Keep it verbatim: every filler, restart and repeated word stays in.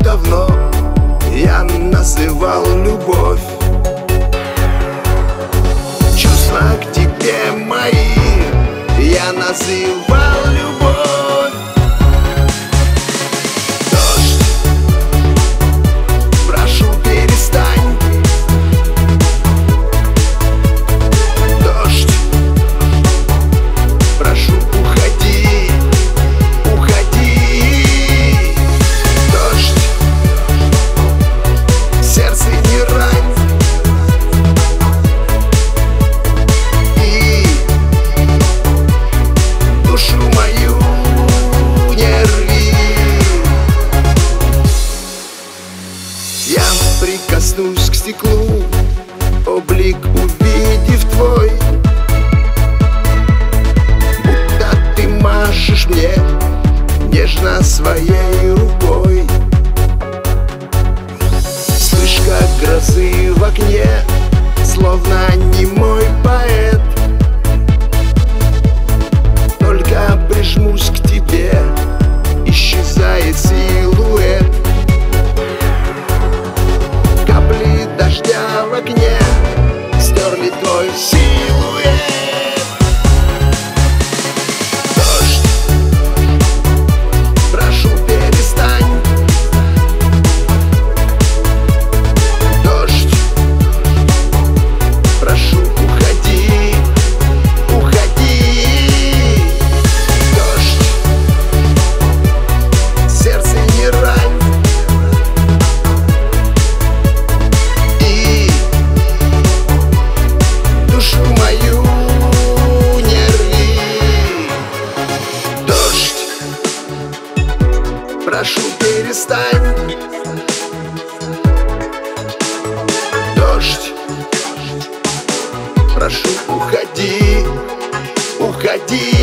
давно я называл любовь. Чувства к тебе мои я называл любовь. Дождь, прошу, перестань. Дождь, прошу, уходи, уходи. Дождь, сердце не рань. И душу мою не рви. Я прикоснусь к стеклу, облик увидев твой, будто ты машешь мне нежно своей рукой. Вспышка грозы в окне, словно немой поэт. Только прижмусь к тебе, исчезает силуэт. Капли дождя в окне стерли твой силуэт. Дождь, прошу, перестань. Дождь, прошу, уходи, уходи. Дождь, сердце не рань. И душу мою не рви. Дождь, прошу, перестань. Дождь, прошу, уходи, уходи.